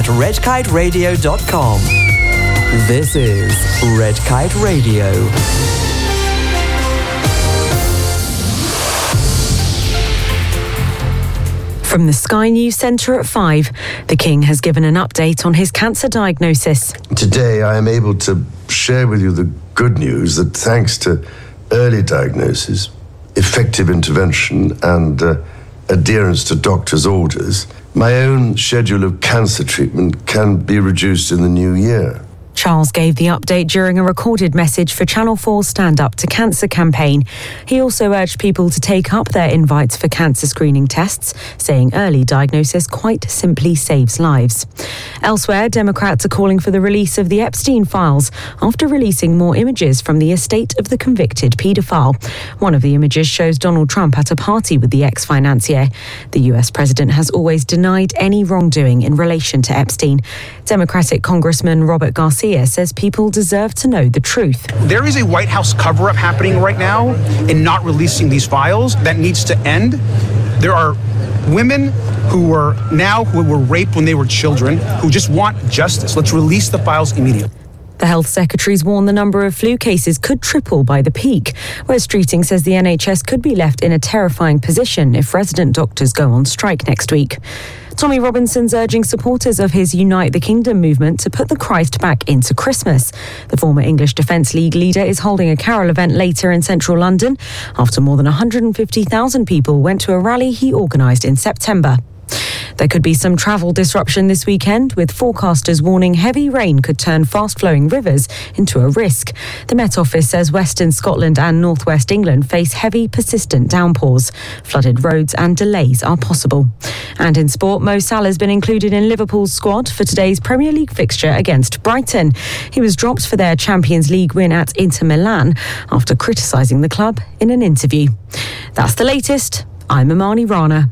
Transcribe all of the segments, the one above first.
redkiteradio.com. This is Red Kite Radio. From the Sky News Centre at 5, the King has given an update on his cancer diagnosis. Today I am able to share with you the good news that thanks to early diagnosis, effective intervention and adherence to doctors' orders, my own schedule of cancer treatment can be reduced in the new year. Charles gave the update during a recorded message for Channel 4's Stand Up to Cancer campaign. He also urged people to take up their invites for cancer screening tests, saying early diagnosis quite simply saves lives. Elsewhere, Democrats are calling for the release of the Epstein files after releasing more images from the estate of the convicted paedophile. One of the images shows Donald Trump at a party with the ex-financier. The US president has always denied any wrongdoing in relation to Epstein. Democratic Congressman Robert Garcia says people deserve to know the truth. There is a White House cover-up happening right now in not releasing these files. That needs to end. There are women who were raped when they were children who just want justice. Let's release the files immediately. The health secretary's warned the number of flu cases could triple by the peak. Wes Streeting says the NHS could be left in a terrifying position if resident doctors go on strike next week. Tommy Robinson's urging supporters of his Unite the Kingdom movement to put the Christ back into Christmas. The former English Defence League leader is holding a carol event later in central London after more than 150,000 people went to a rally he organised in September. There could be some travel disruption this weekend, with forecasters warning heavy rain could turn fast-flowing rivers into a risk. The Met Office says Western Scotland and Northwest England face heavy, persistent downpours. Flooded roads and delays are possible. And in sport, Mo Salah's been included in Liverpool's squad for today's Premier League fixture against Brighton. He was dropped for their Champions League win at Inter Milan after criticising the club in an interview. That's the latest. I'm Imani Rana.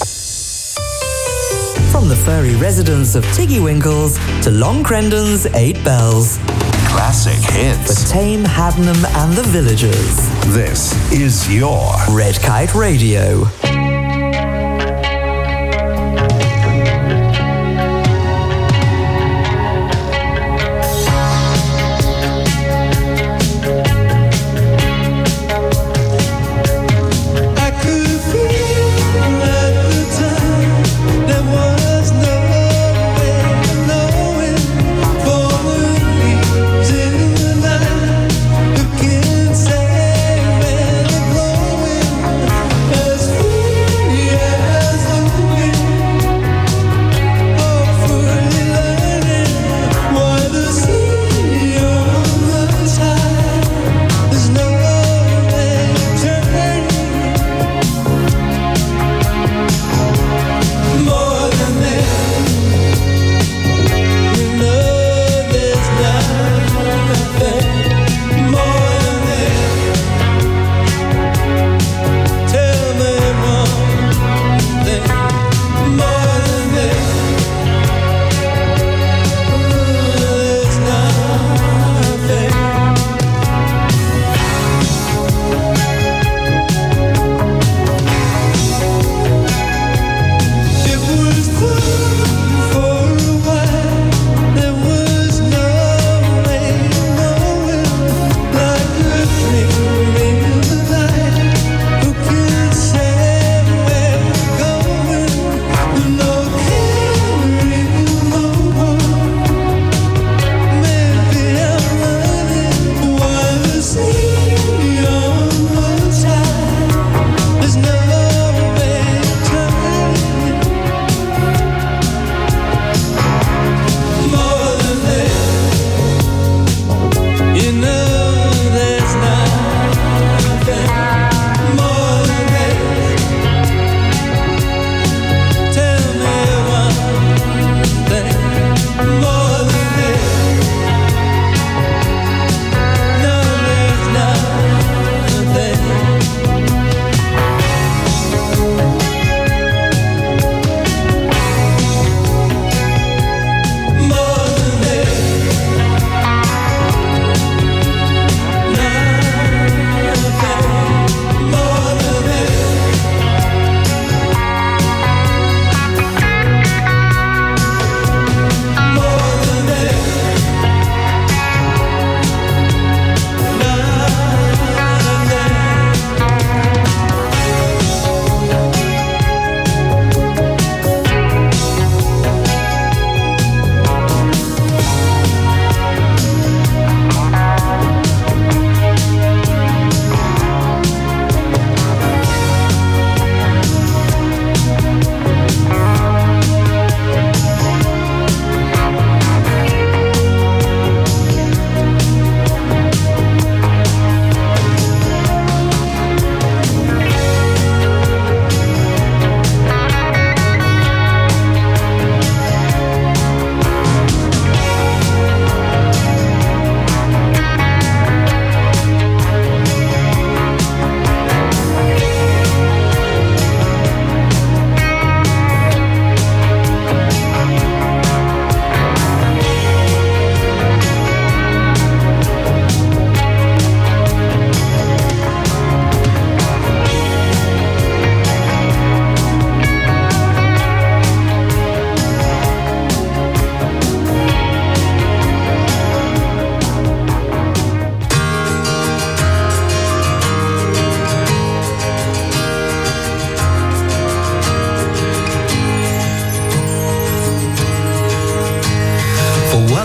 From the furry residents of Tiggy Winkles to Long Crendon's 8 Bells. Classic hits. For Tame, Hadnam and the Villagers. This is your Red Kite Radio. Say, well, growing as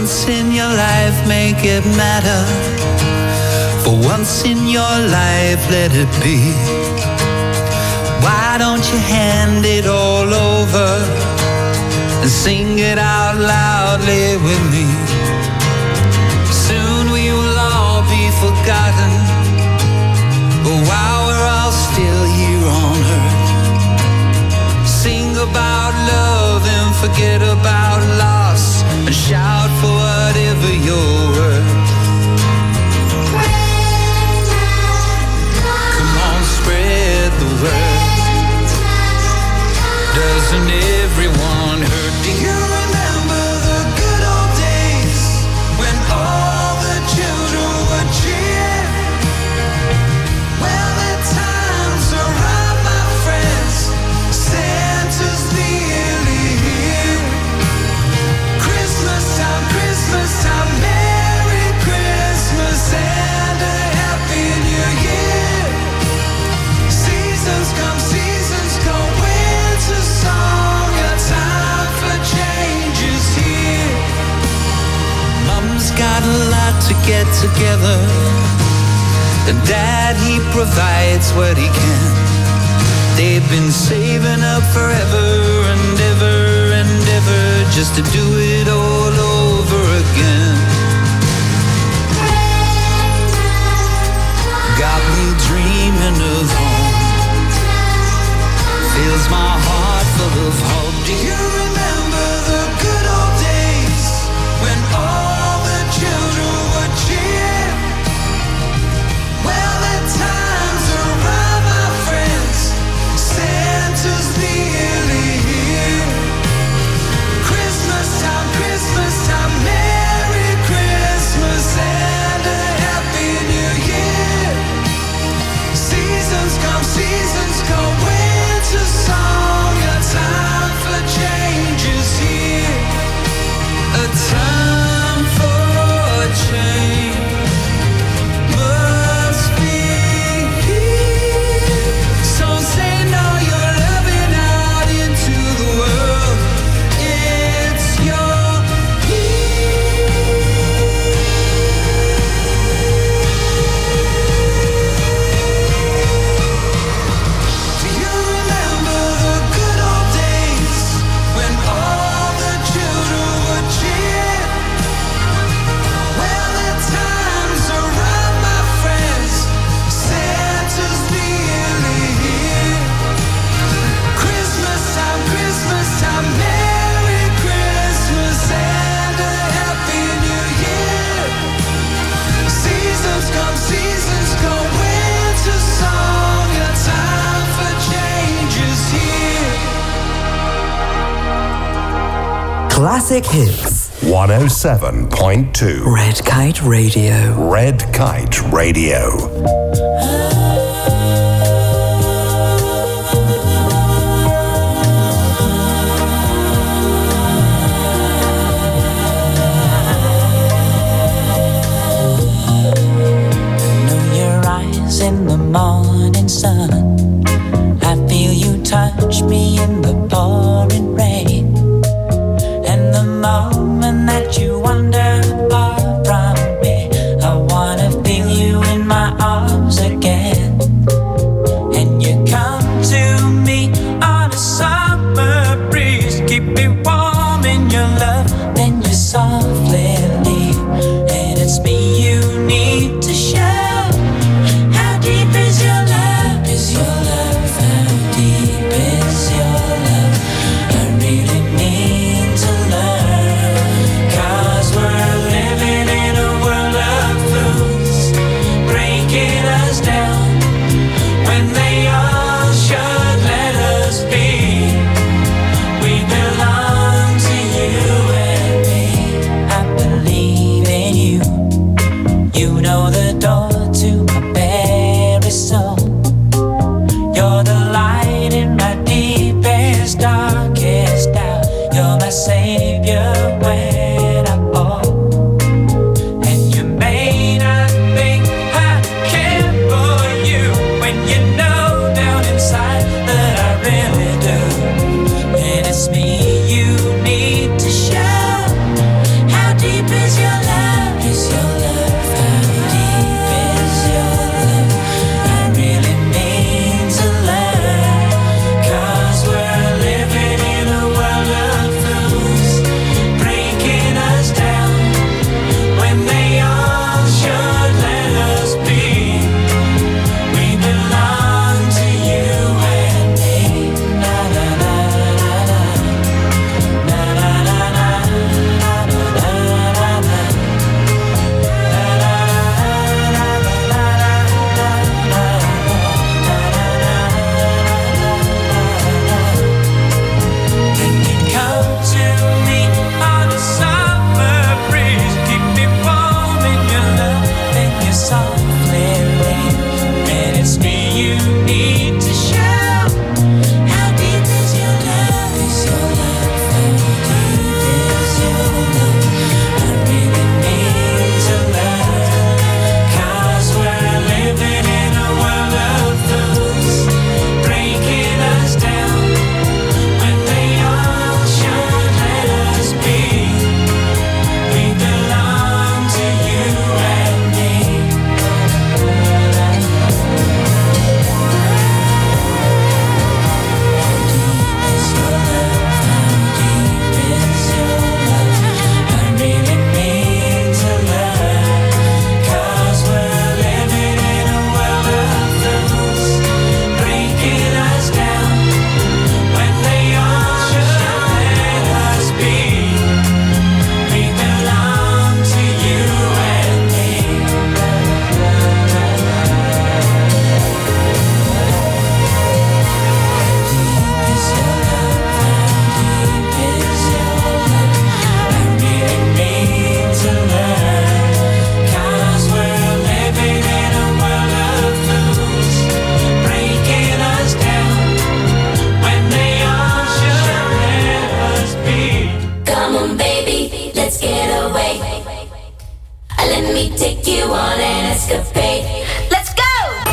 once in your life, make it matter. For once in your life, let it be. Why don't you hand it all over and sing it out loudly with me? Soon we will all be forgotten, but while we're all still here on earth, sing about love and forget about loss, and shout for whatever you're worth. Come on, spread the word. Doesn't everyone hurt? Do you remember the good old days when all the children were cheering? Well, the times are right, my friends. Santa's nearly here. Christmas time, Merry Christmas and a Happy New Year. Seasons come, winter song, a time for change is here. Mom's got a lot to get together, and Dad, he provides what he can. They've been saving up forever and ever just to do it all over again. Got me dreaming of home, fills my heart full of hope. Do you remember the good old days when all the children were cheering? Well, the times are right, my friends. Santa's nearly here. Christmas time, Merry Christmas and a Happy New Year. Seasons come, winter song, a time for change is here. A time for change must be here. So send all your loving out into the world. It's your year. Do you remember the good old days when all the children were cheering? Well, the times are right, my friends. Santa's nearly here. Christmas time, Merry Christmas and a Happy New Year. Seasons come, winter song, a time for change is here. Classic hits. 107.2 Red Kite Radio. Red Kite Radio. Know your eyes in the morning sun. I feel you touch me in the pouring rain. And the moment that you wander far from me, I wanna feel you in my arms again. And you come to me on a summer breeze, keep me warm in your love, then you softly leave. And it's me you need to show. How deep is your love? Is your love? How deep is your love? I really need to learn. 'Cause we're living in a world of fools, breaking us down when they all should let us be. We belong to you and me. I believe in you. You know the Let me take you on an escapade. Let's go!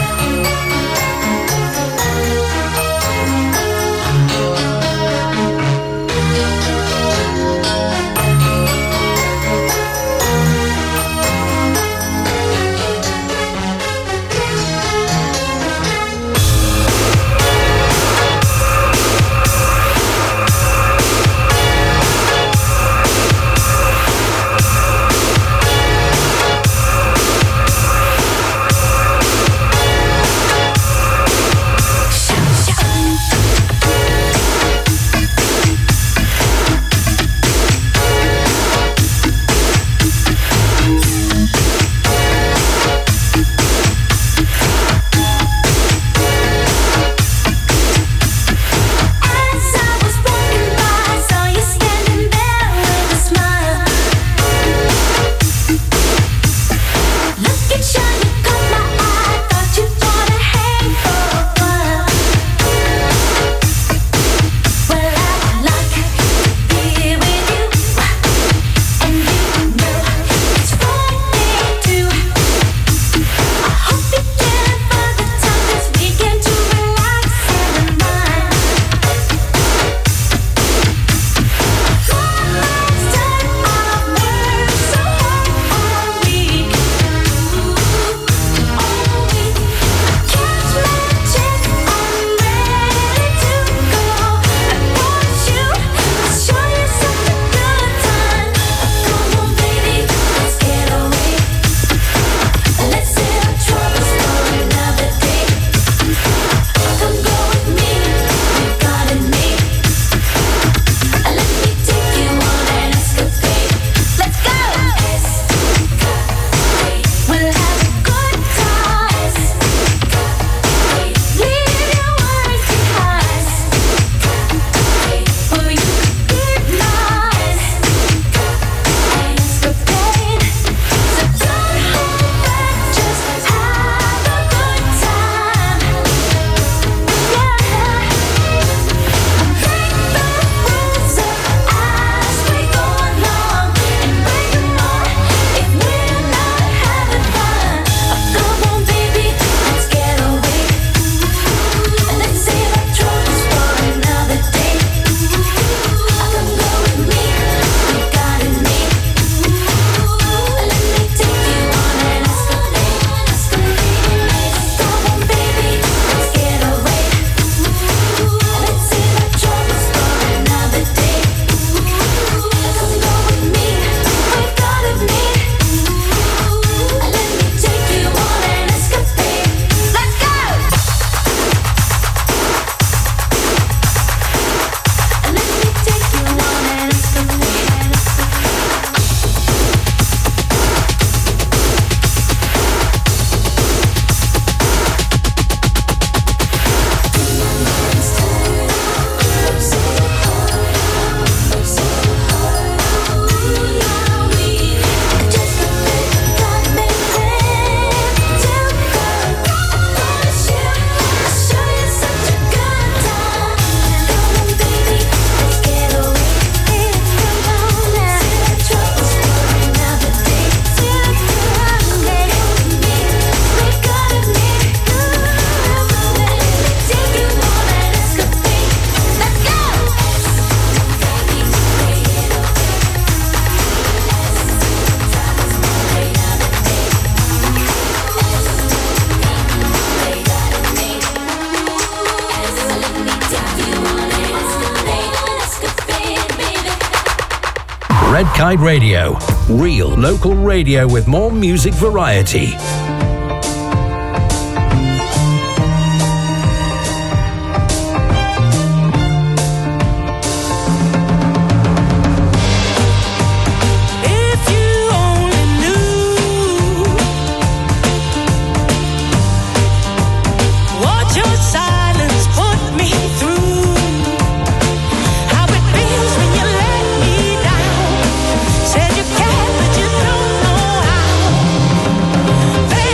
Red Kite Radio. Real local radio with more music variety. Said you care, but you don't know how.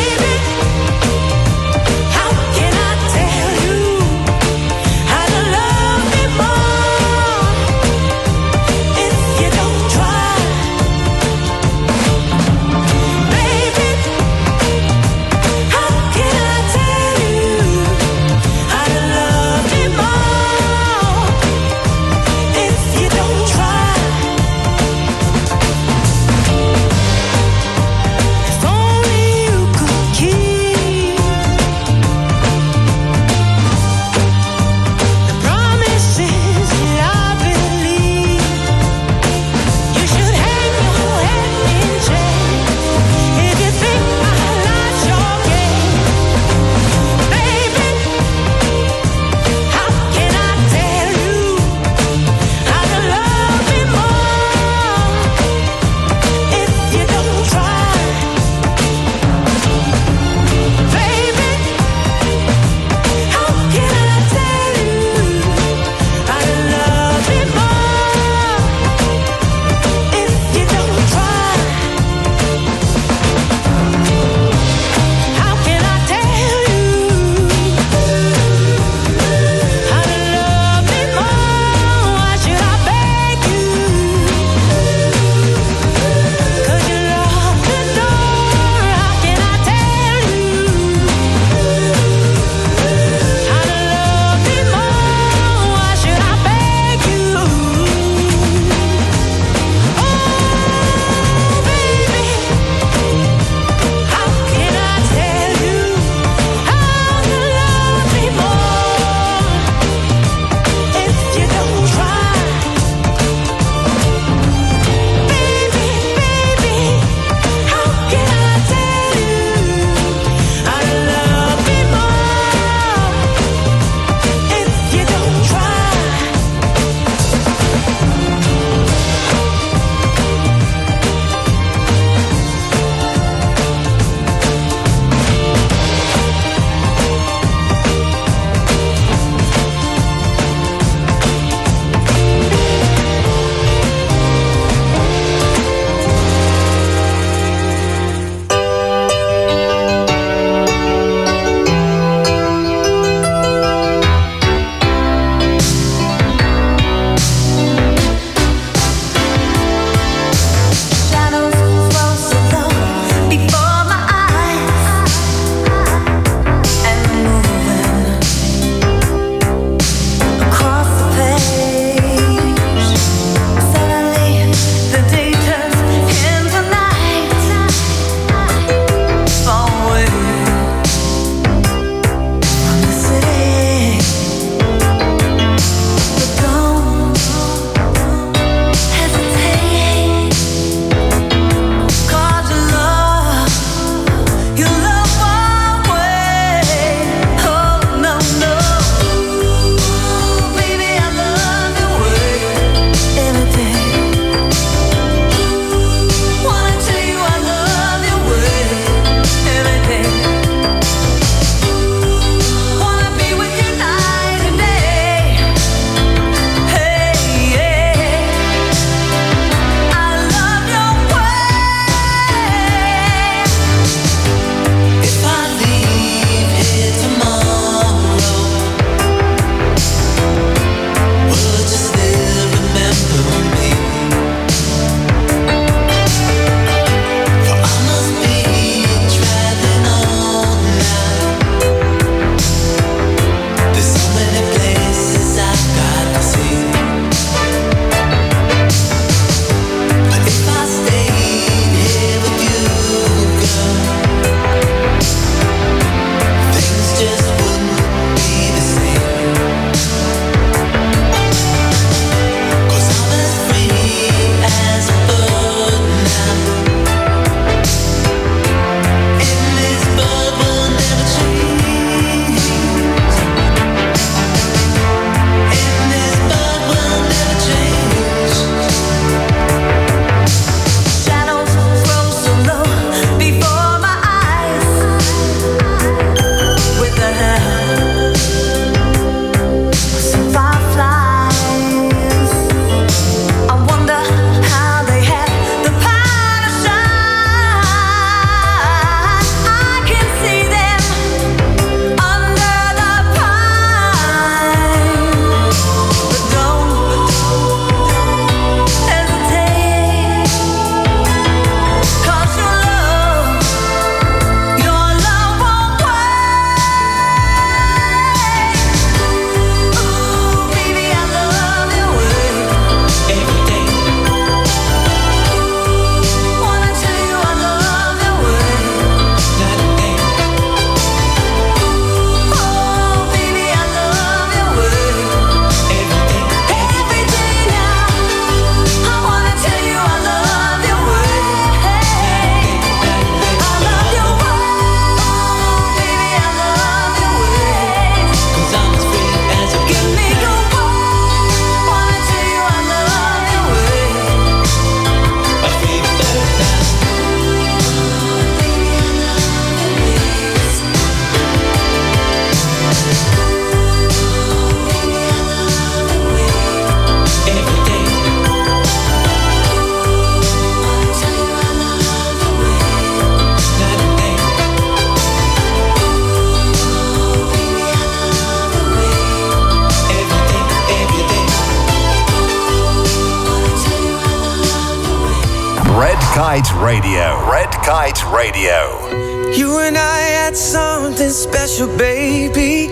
Red Kite Radio. Red Kite Radio. You and I had something special, baby.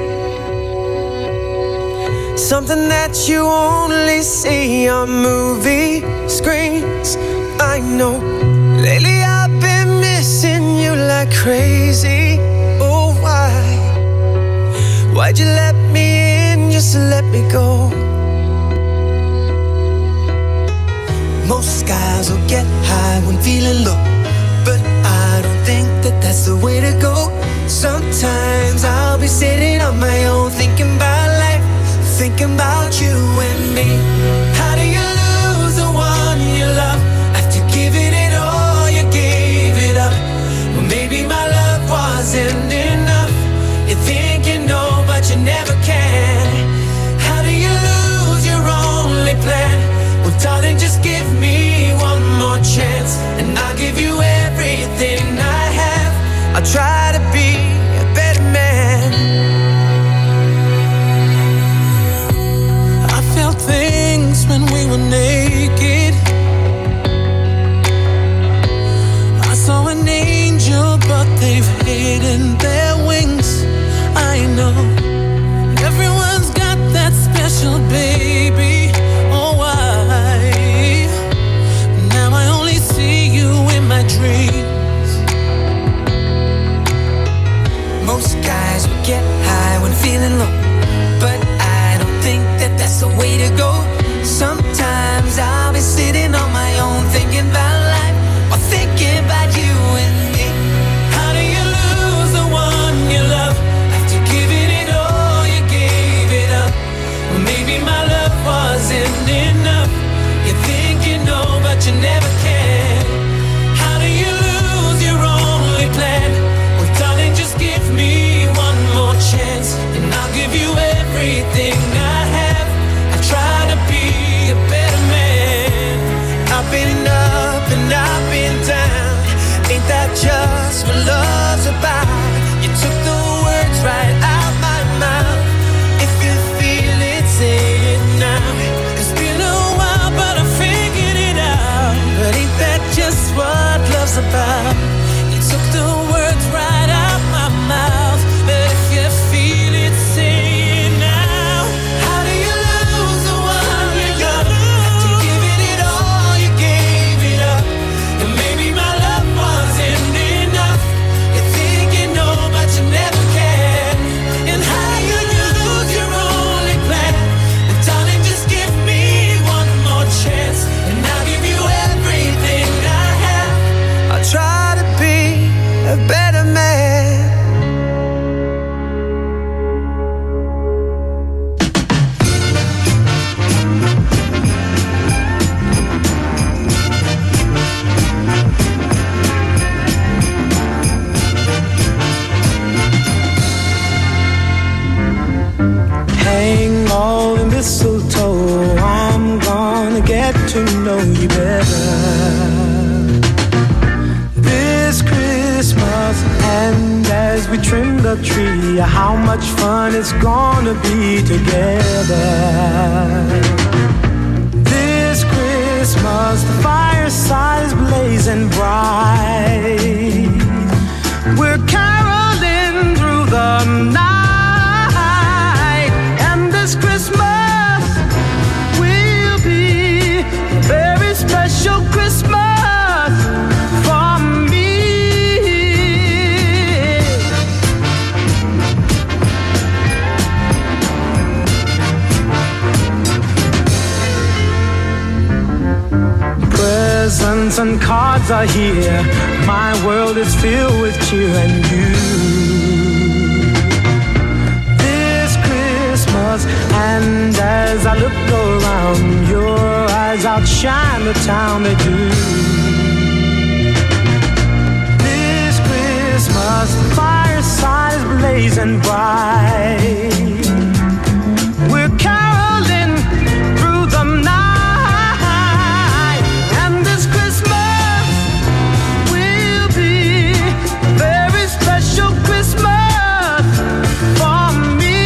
Something that you only see on movie screens. I know. Lately I've been missing you like crazy. Oh, why? Why'd you let me in just to let me go? Most guys will get high when feeling low, but I don't think that that's the way to go. Sometimes I'll be sitting on my own, thinking about life, thinking about you and me. How do you lose the one you love after giving it all? You gave it up. Well, maybe my love wasn't enough. You think you know, but you never can. How do you lose your only plan? Well, darling, just give me one more chance, and I'll give you everything I have. I'll try to be a better man. I felt things when we were naked. I saw an angel, but they've hidden their wings. I know everyone's got that special baby. Oh, why? Now I only see you in my dreams. Most guys will get high when feeling low, but I don't think that that's the way to go. Sometimes I'll be sitting on my own, thinking about life, or thinking about you and me. How do you lose the one you love after giving it all? You gave it up. Well, maybe my love wasn't enough. You think you know, but you never can. How do you lose your only plan? Well, darling, just give me one more chance, and I'll give you everything I have. I try to be a better man. I've been up and I've been down. Ain't that just what love's about? You took the words right out my mouth. If you feel it, say it now. It's been a while, but I figured it out. But ain't that just what love's about? You took the words right out my mouth. But if you feel it, say it now. How do you lose the one you love after giving it all? You gave it up. And maybe my love wasn't enough. You think you know, but you never can. And how do you lose your only plan? And darling, just give me one more chance, and I'll give you everything I have. I'll try to be a better man. Hang all the mistletoe, I'm gonna get to know you better this Christmas. And as we trim the tree, how much fun it's gonna be together. This Christmas, the fireside is blazing bright. We're caroling through the night, and this Christmas will be a very special Christmas for me. Presents and cards are here. My world is filled with cheer and you. This Christmas, and as I look around, your eyes outshine the town they do. This Christmas, the fireside is blazing bright. We're caroling through the night, and this Christmas will be a very special Christmas for me.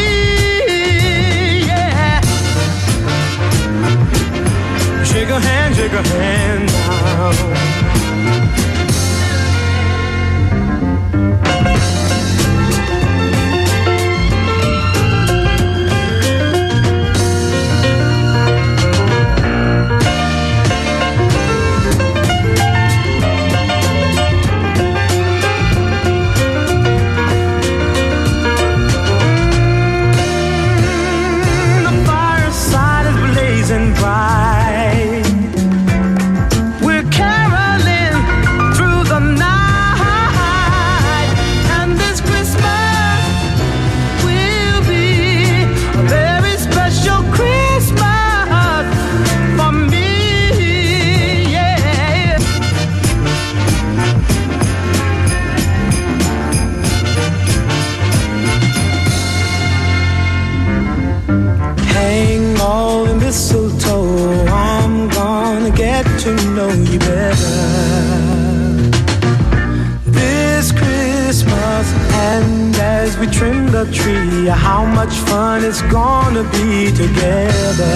Yeah. Shake a hand now. this Christmas. And as we trim the tree, how much fun it's gonna be together.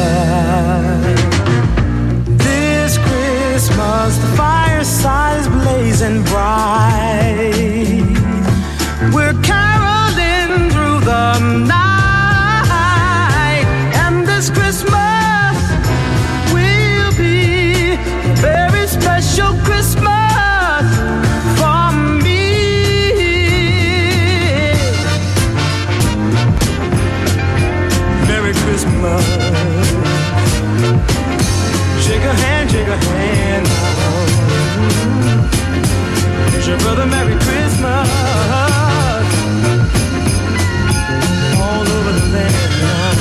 This Christmas, the fireside is blazing bright. We're caroling through the night, and this Christmas will be a very special Christmas for me. Merry Christmas. Shake a hand now. Wish your brother Merry Christmas. All over the land now.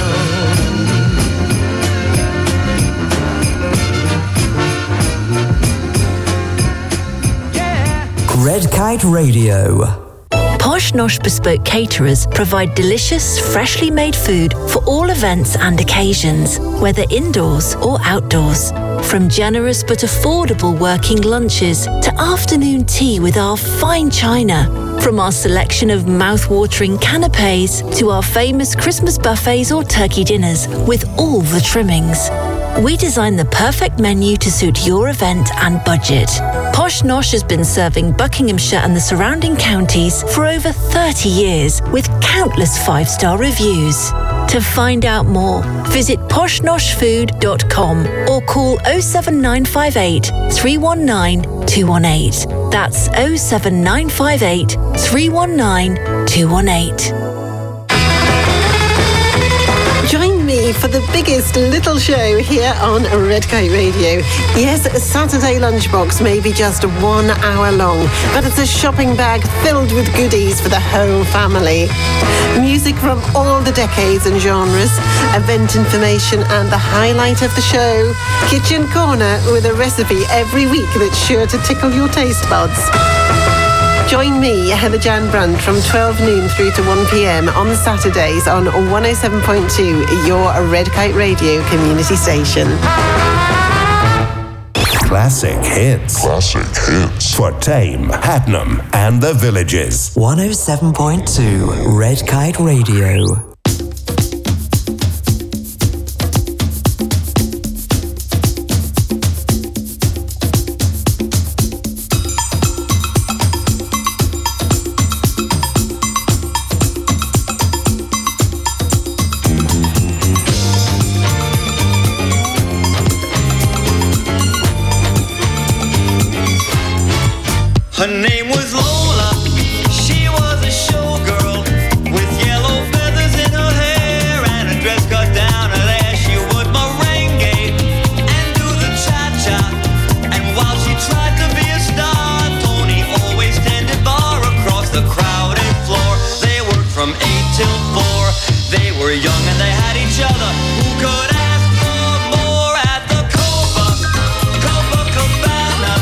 Red Kite Radio. Posh Nosh Bespoke Caterers provide delicious, freshly made food for all events and occasions, whether indoors or outdoors. From generous but affordable working lunches to afternoon tea with our fine china. From our selection of mouth-watering canapes to our famous Christmas buffets or turkey dinners with all the trimmings. We design the perfect menu to suit your event and budget. Posh Nosh has been serving Buckinghamshire and the surrounding counties for over 30 years with countless 5-star reviews. To find out more, visit poshnoshfood.com or call 07958 319 218. That's 07958 319 218. Join me for the biggest little show here on Red Kite Radio. Yes, a Saturday lunchbox may be just 1 hour long, but it's a shopping bag filled with goodies for the whole family. Music from all the decades and genres, event information and the highlight of the show. Kitchen Corner with a recipe every week that's sure to tickle your taste buds. Join me, Heather Jan Brandt, from 12 noon through to 1 p.m. on Saturdays on 107.2, your Red Kite Radio community station. Classic hits. Classic hits. For Tame, Hatnam, and the Villages. 107.2, Red Kite Radio. Her name was Lola, she was a showgirl with yellow feathers in her hair and a dress cut down her there. She would merengue and do the cha-cha, and while she tried to be a star, Tony always tended bar across the crowded floor. They worked from 8 till 4, they were young and they had each other. Who could ask for more at the Copacabana?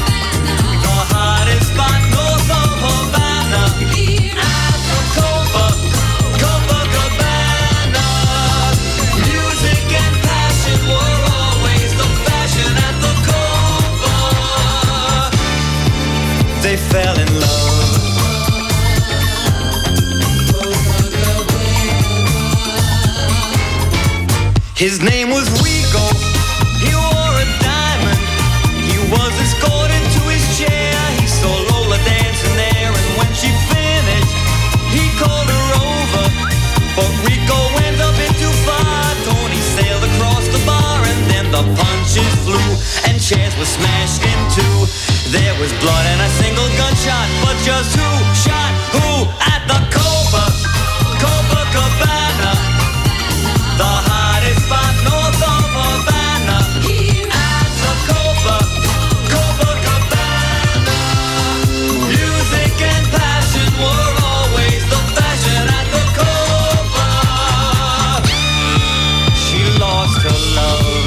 Spot north of Havana, at the Copacabana. Music and passion were always the fashion at the Copa. They fell in love. His name was Rico, he wore a diamond. He was escorted to his chair. He saw Lola dancing there, and when she finished, he called her over. But Rico went a bit too far. Tony sailed across the bar, and then the punches flew, and chairs were smashed in two. There was blood and a single gunshot, but just who shot who at the Copacabana? The hottest spot north of Havana, at the Copacabana. Music and passion were always the fashion at the Copa. She lost her love.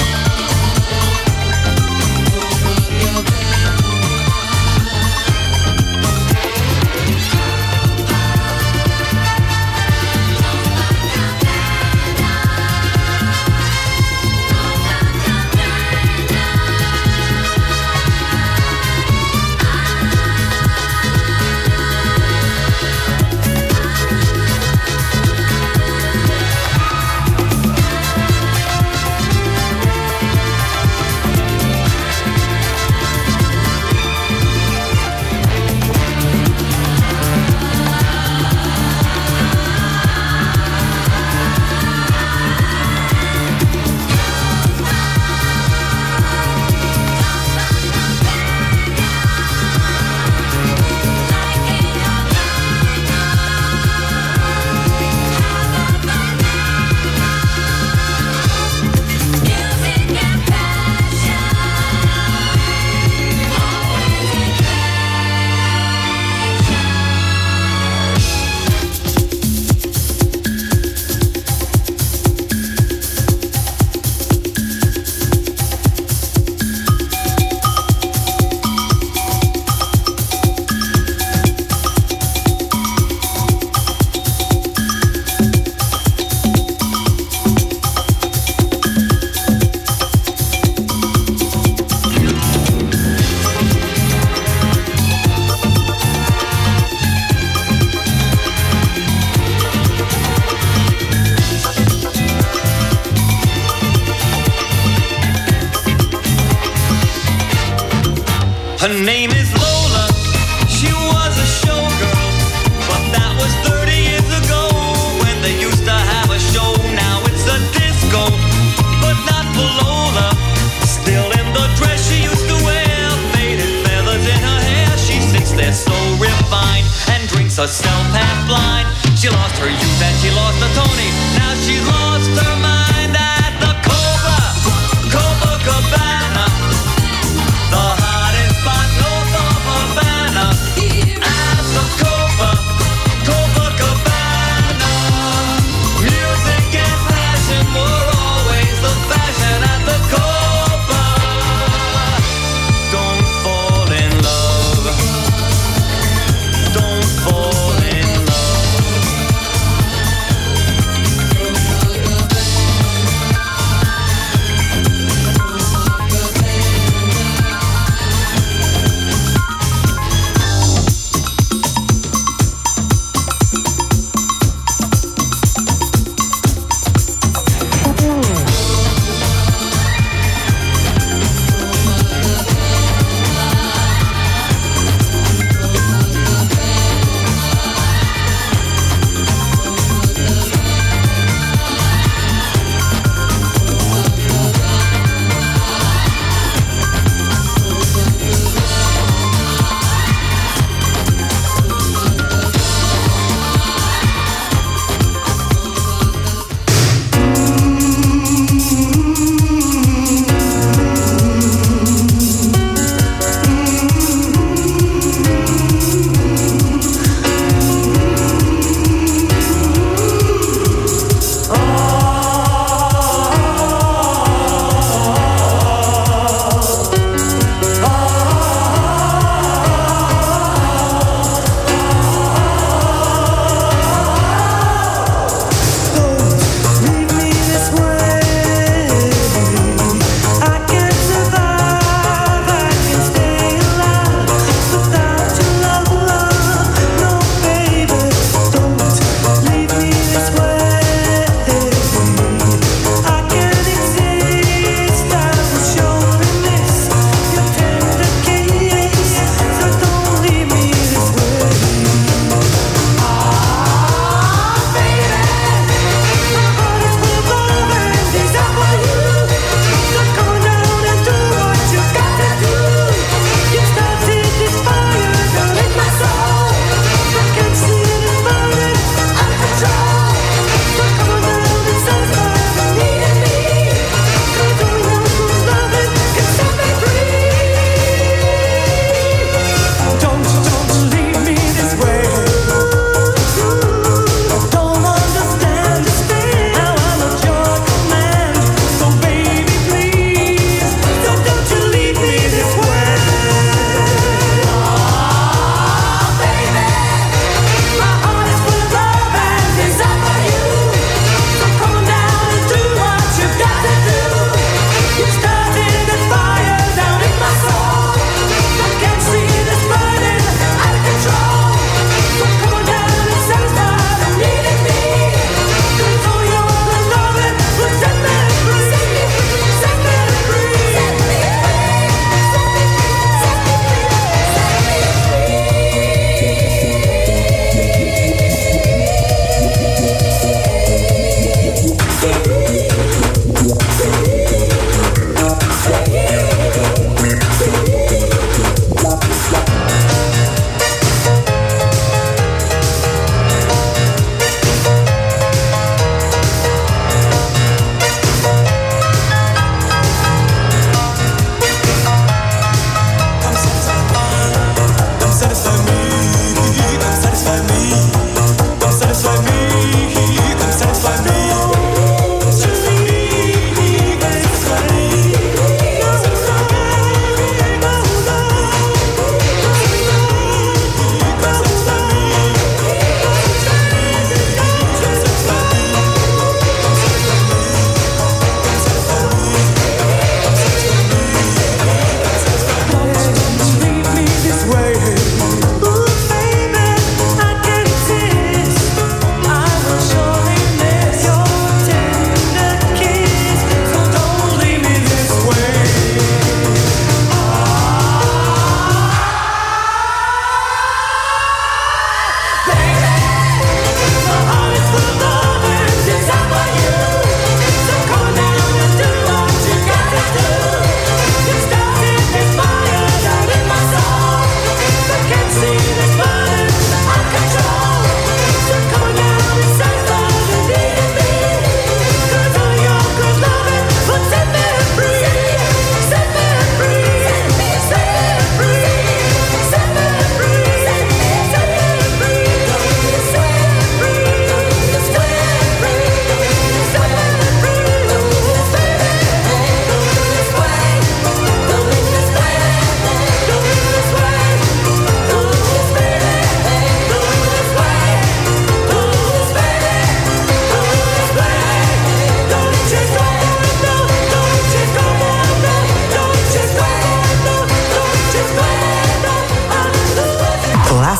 Her name is Lola. She was a showgirl, but that was 30 years ago when they used to have a show. Now it's a disco, but not for Lola. Still in the dress she used to wear, faded feathers in her hair. She sits there so refined and drinks herself half blind. She lost her youth and she lost her Tony. Now she's lost her mind at the Copacabana, the hottest spot north of Havana. At the Copacabana, music and passion were always the fashion at the Copa. Don't fall in love. Don't fall in love.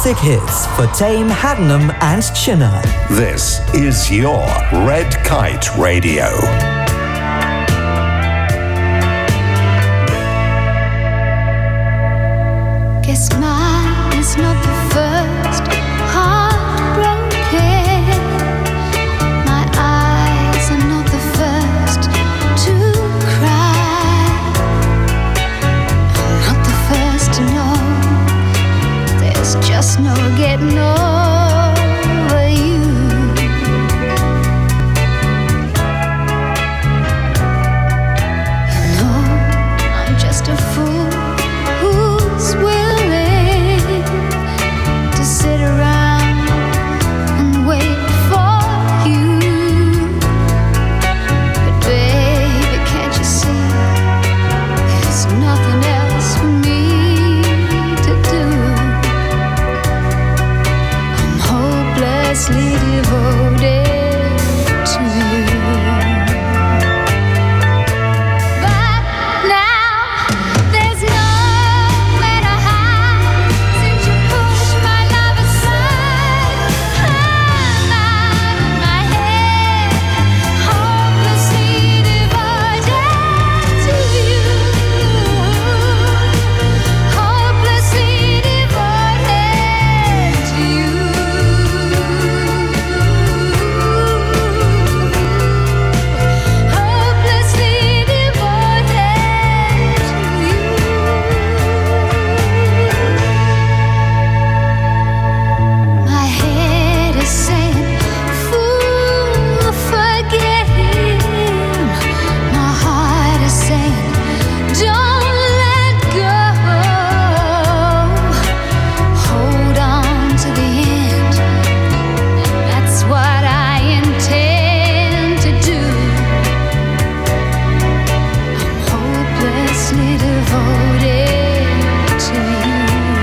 classic hits for Tame, Haddenham and Chinner. This is your Red Kite Radio. Guess mine is not the first heartbroken. My eyes are not the first to cry. I'm not the first to know. There's just no getting over you. You know, I'm just a fool who's willing to sit around and wait for you. But baby, can't you see there's nothing else for me to do? I'm hopelessly devoted to you. But now there's nowhere to hide since you pushed my love aside. I'm out of my head, hopelessly devoted to you. Hopelessly devoted to you. Hopelessly devoted to you. My head is saying, fool, forget him. My heart is saying, don't let go. Hold on to the end. That's what I intend to do. I'm hopelessly devoted to you.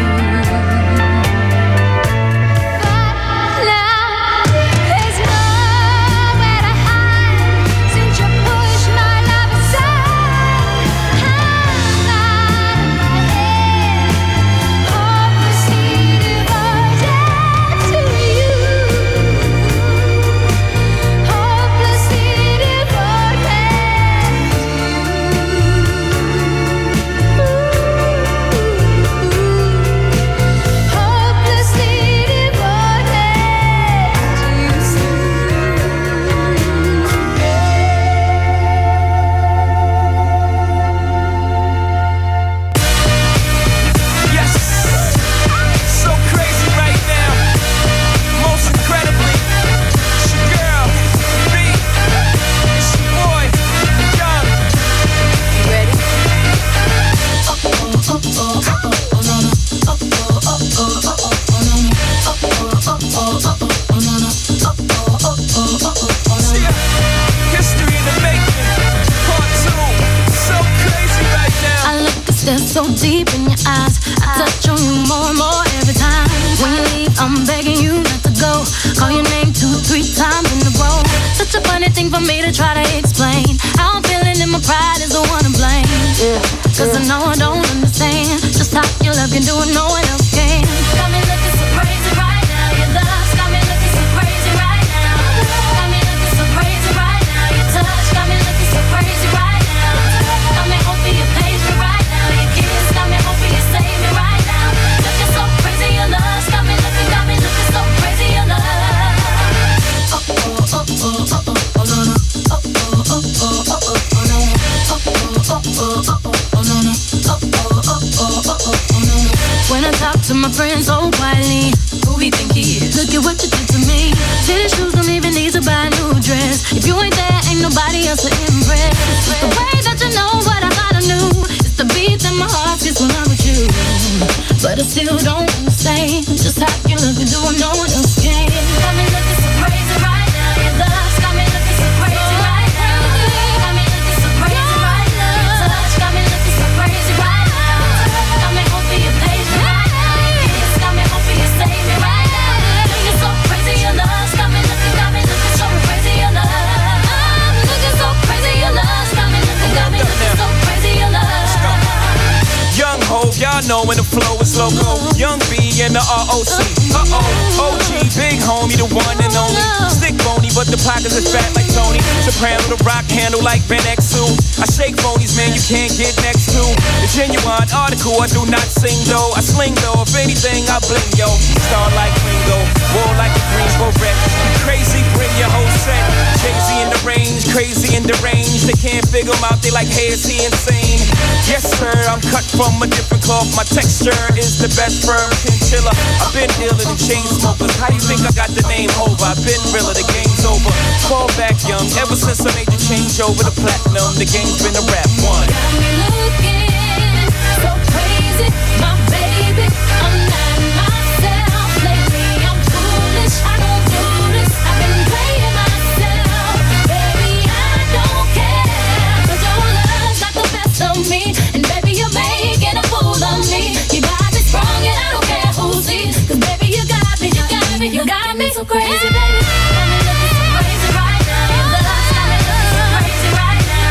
But now there's nowhere to hide since you pushed my love aside. I'm out of my head, hopelessly devoted to you. Hopelessly devoted to Yes, so crazy right now. Most incredibly, it's your girl, B. It's your boy, Young. You ready? History in the making, part 2. So crazy right now. I look and stare so deep in your eyes. I touch on you more and more every time. When you leave, I'm begging you not to go. Call your name 2-3 times in a row. Such a funny thing for me to try to explain. How I'm feeling and my pride is the one to blame. Cause I know I don't understand just how your love can do what no one else can. Got me looking so crazy right now. Your love's got me looking so crazy right now. Got me looking so crazy right now. Your touch got me looking so crazy right now. Got me hoping you page me right now. Your kiss got me hoping you save me right now. Looking so crazy, your love's got me looking so crazy, your love. When I talk to my friends so quietly, who we think he is? Look at what you did to me. Fitted shoes don't even need to buy a new dress. If you ain't there, ain't nobody else to impress. It's the way that you know what I thought I knew. It's the beat that my heart gets when I'm with you. But I still don't understand just how you look and do what no one else can. Got me looking so crazy right now. Your love's got me looking so crazy right now. Got me looking so crazy right now. Your touch got me looking so crazy right now. Got me hoping you page me right now. Your kiss got me hoping you save me right now. Looking so crazy, your love's got me looking so crazy, your love. I'm looking so crazy, your love's got me looking so crazy, your love. Young Hov, y'all know know when the flow is loco. Young B and the ROC. OG, big homie, the one and only. Stick bony, but the pockets is fat like Tony. Soprano, the rock handle like Ben X2. I shake phonies, man, you can't get next to. The genuine article, I do not sing though. I sling though, if anything, I bling yo. Star like Ringo, war like a Greensboro wreck. Crazy, bring your whole set. Jay-Z in the range, crazy in the range. They can't figure him out, they like, hey, is he insane? Yes, sir, I'm cut from a different cloth. My texture is the best firm chinchilla. I've been iller than chain smokers. How do you think I got the name over? I've been realer, the game's over. Fall back young, ever since I made the change over to platinum, the game's been a rap one. Got me looking so crazy, my baby. I'm not myself lately. I'm foolish, I don't do this. I've been playing myself, baby. I don't care, 'cause your love's got the best of me, and baby you're making a fool of me. You got me strong and I don't care who sees, 'cause baby you got me, you got me, you got me so crazy, baby. Got me looking so crazy right now. Your love's got me looking so crazy right now.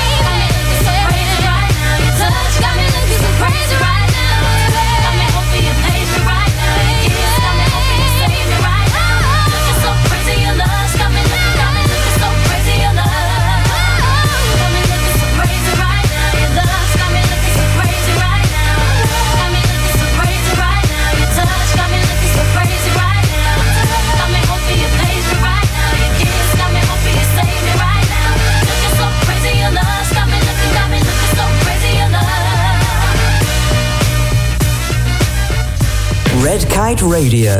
Your touch got me looking so crazy right now. Got me hoping you page me right now. Your kiss got me hoping you save me right now. Looking so crazy, your love's got me looking so crazy, your love. Got me looking so crazy right now. Your love's got me looking so crazy right now. Got me looking so crazy right now. Your touch got me looking so crazy right now. Got me hoping you page me right now. Your kiss got me hoping you save me right now. Looking so crazy, your love's got me looking so crazy, your love. Red Kite Radio.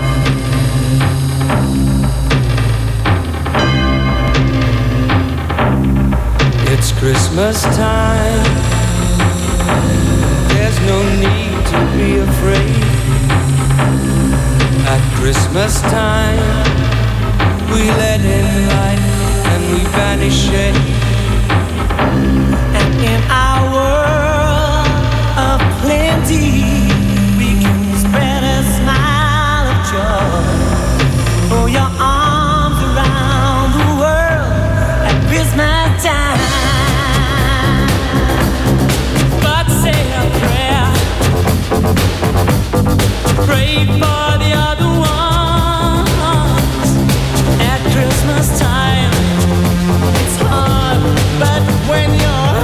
It's Christmas time. There's no need to be afraid. At Christmas time, we let in light and we banish shade. And in our world of plenty, we can spread a smile of joy. Throw your arms around the world at Christmas time. But say a prayer, pray for the other ones. At Christmas time, it's hard, but when you're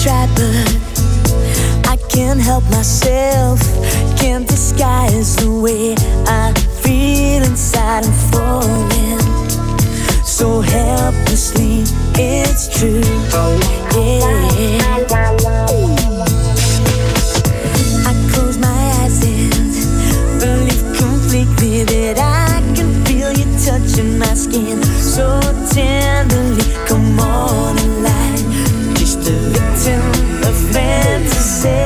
try, but I can't help myself. Can't disguise the way I feel inside. I'm falling so helplessly. It's true, yeah. I close my eyes and believe completely that I can feel you touching my skin so tenderly. Come on and lie, just a victim of fantasy.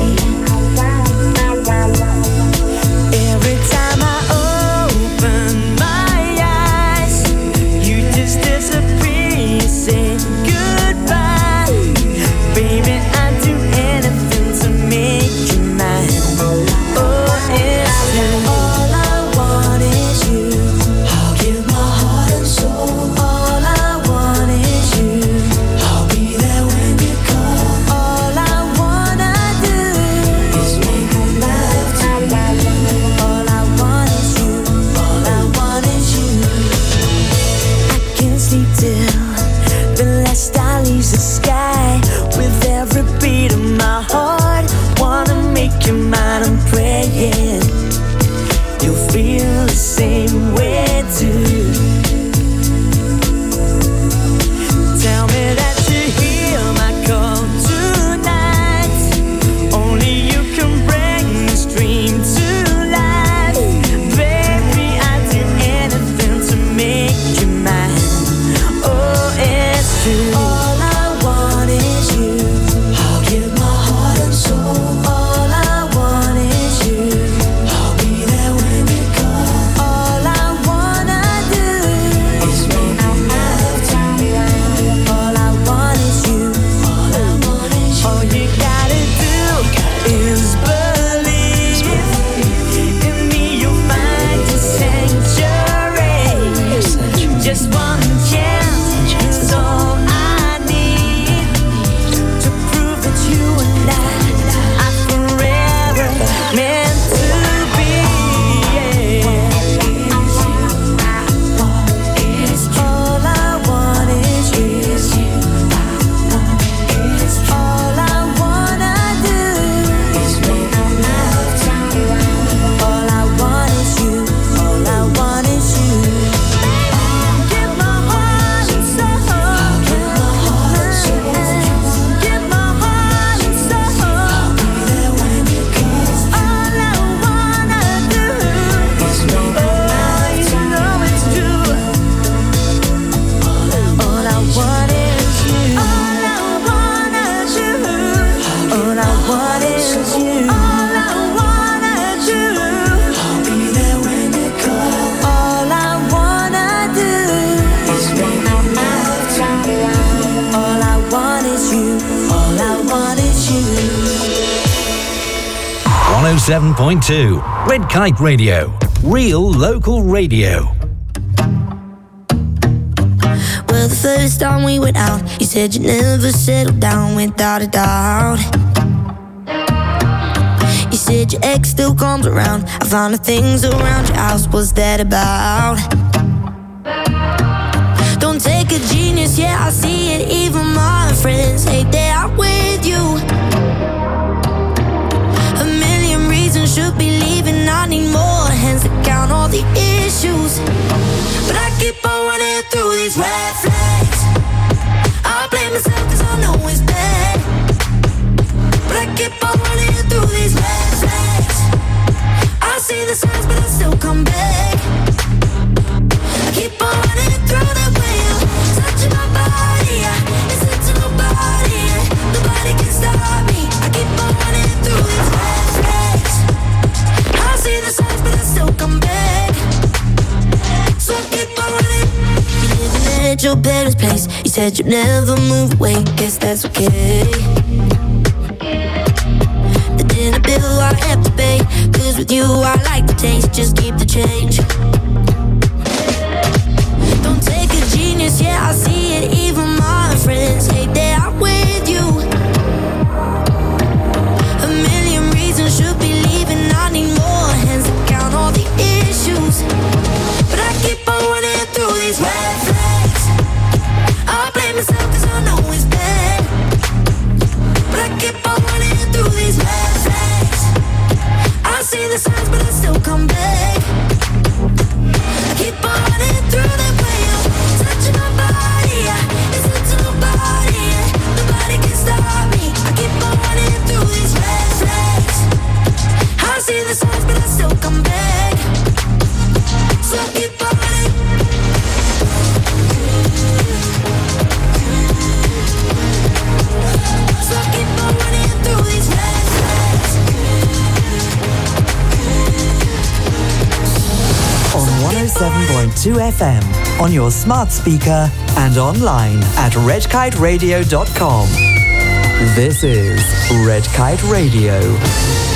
Every time I open my eyes, you just disappear. You say goodbye, baby. I'd do anything to make you mine. Oh, it's true. All I want is you. I'll give my heart and soul. All I want is you. I'll be there when you call. All I wanna do is make love to you. All I want is you. All I want is you. I can't sleep till the last star leaves the sky. With every beat of my heart, wanna make you mine. I'm praying you'll feel the same way too. Tell me that you hear my call tonight. Only you can bring this dream to life. Baby, I'd do anything to make you mine. Oh, it's true. All I want is you. I'll give my heart and soul. All I want is you. I'll be there when you call. All I wanna do is make love to you. All I want is you. All I want is you. All you gotta do is believe in me. You'll find your sanctuary. Just one chance is all I need to prove that you and I are forever meant to be. All I want is you. All I wanna do is make love to you. All I want is you. All I want is you. Give my heart and soul. Give my heart and soul. Give my heart and soul. I'll be there when you call. All I wanna do is make love to you. Know it's true. All I want is you. All I wanna do. All I want is you. All I wanna do. I'll be there when you call. All I wanna do is make love to you. All I want is you. All I want is you. 107.2 Red Kite Radio. Real local radio. Well, the first time we went out, you said you'd never settle down without a doubt. You said your ex still comes around. I found the things around your house, what's that about? Don't take a genius, yeah, I see it. Even my friends hate that I'm with you. A million reasons should be leaving. I need more hands to count all the issues. But I keep on running through these red flags. I blame myself cause I know it's bad. But I keep on running through these red flags. I see the signs but I still come back. I keep on running through the wheel. Touching my body, it's touching nobody. Nobody can stop me. I keep on running through these red flags. I see the signs but I still come back. So I keep on running. You living at your parents' place. You said you'd never move away. Guess that's okay. The dinner bill I have to pay. Cause with you I like the taste. Just keep the change. Don't take a genius, yeah, I see it. Even my friends hate that I'm with you. A million reasons should be leaving. I need more hands to count all the issues. But I keep on running through these red flags. I blame myself cause I know it's bad. 107.2 FM on your smart speaker and online at redkiteradio.com. This is Red Kite Radio.